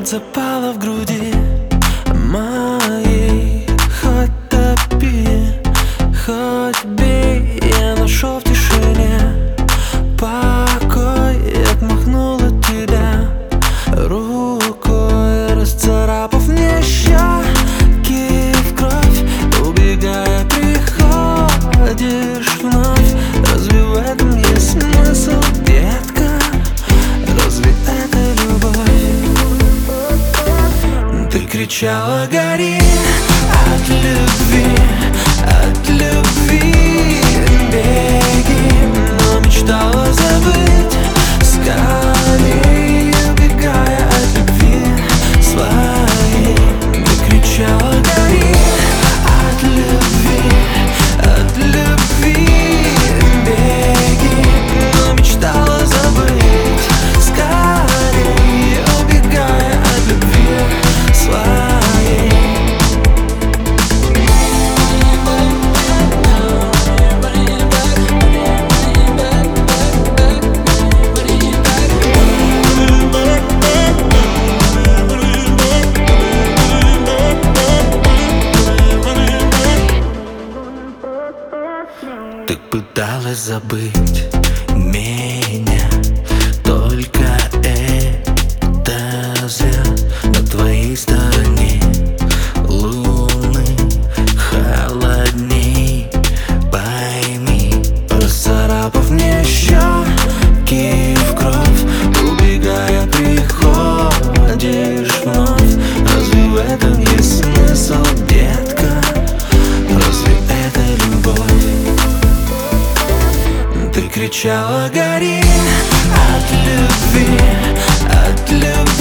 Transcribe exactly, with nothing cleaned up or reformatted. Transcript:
нет запала в груди моей. Хоть топи, хоть бей, я нашел в тишине покой. Я отмахнул от тебя рукой, расцарапав мне щеки в кровь. Убегая, приходишь вновь. Разве в этом есть смысл, детка? Разве это любовь? Ты кричала: гори от любви, от любви, беги, но мечтала забыть скорее, убегая от любви своей. Ты кричала: гори от любви, от любви, беги, но мечтала забыть скорее, убегая от любви своей. Ты пыталась забыть меня, только это звезд на твоей стороне. Луны холодней, пойми, расцарапав мне щеки в кровь. Убегая, приходишь вновь. Разве в этом есть смысл, детка? Разве это любовь? Ты кричала: гори от любви, от любви.